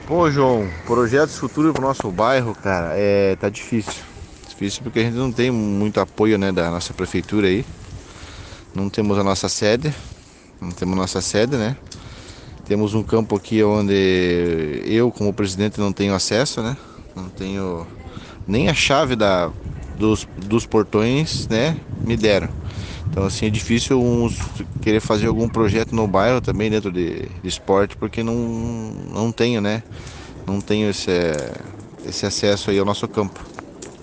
Pô, João, projetos futuros pro nosso bairro, cara, tá difícil. Difícil porque a gente não tem muito apoio, né, da nossa prefeitura aí. Não temos a nossa sede, não temos nossa sede, né? Temos um campo aqui onde eu, como presidente, não tenho acesso, né? Não tenho nem a chave dos portões, né? Me deram. Então, assim, é difícil uns querer fazer algum projeto no bairro também dentro de esporte, porque não tenho, né? Não tenho esse acesso aí ao nosso campo.